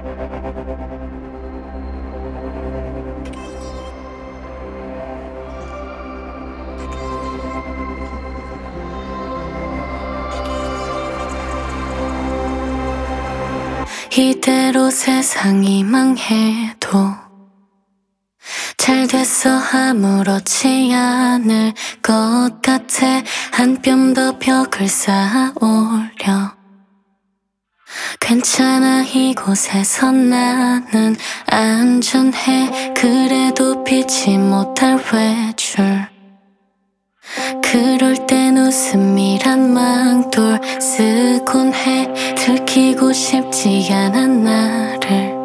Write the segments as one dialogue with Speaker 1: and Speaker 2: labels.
Speaker 1: 이대로 세상이 망해도 잘 됐어 아무렇지 않을 것 같아. 한 뼘 더 벽을 쌓아올려. 괜찮아 이곳에서 나는 안전해. 그래도 피치 못할 외줄. 그럴 땐 웃음이란 망돌 쓰곤 해. 들키고 싶지 않아 나를.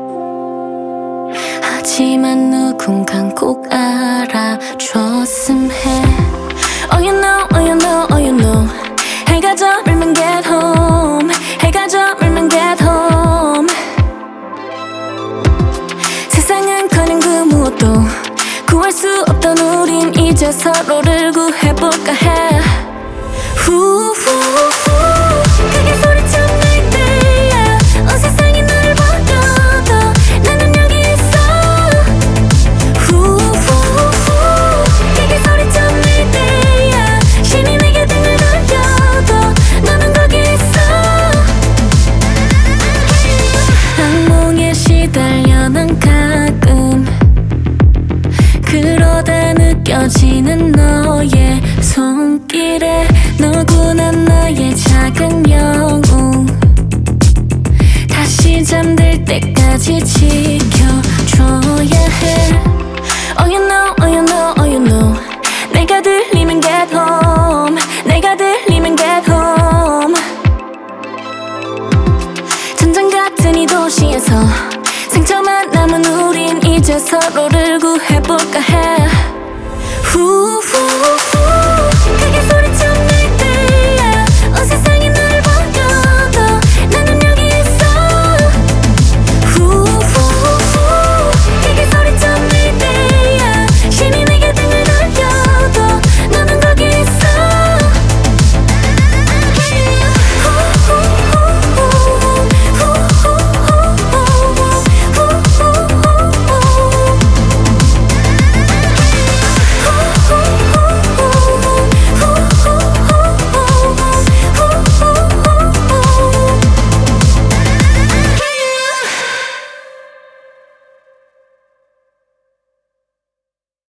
Speaker 1: 하지만 누군간 꼭 알아줬음 해. Oh you know, oh you know, oh you know. 해가 저물면 get home. 해가 저물면 get home. 세상은커녕 그 무엇도 구할 수 없던 우린 이제 서로를 구해볼까 해. 후후후 크게 소리쳐 날 때야. 온 세상이 널 버려도 나는 여기 있어. 후후후 크게 소리쳐 날 때야. 신이 내게 등을 돌려도 너는 거기 있어. 악몽에 시달려 난 가끔. 그러다 느껴지는 너의 손길에 너구나 나의 작은 영웅. 다시 잠들 때까지 지켜줘야 해. Oh you know, oh you know, oh you know. 내가 들리면 get home. 내가 들리면 get home. 전장 같은 이 도시에서 상처만 남은 우린 이제 서로를 구해볼까 해.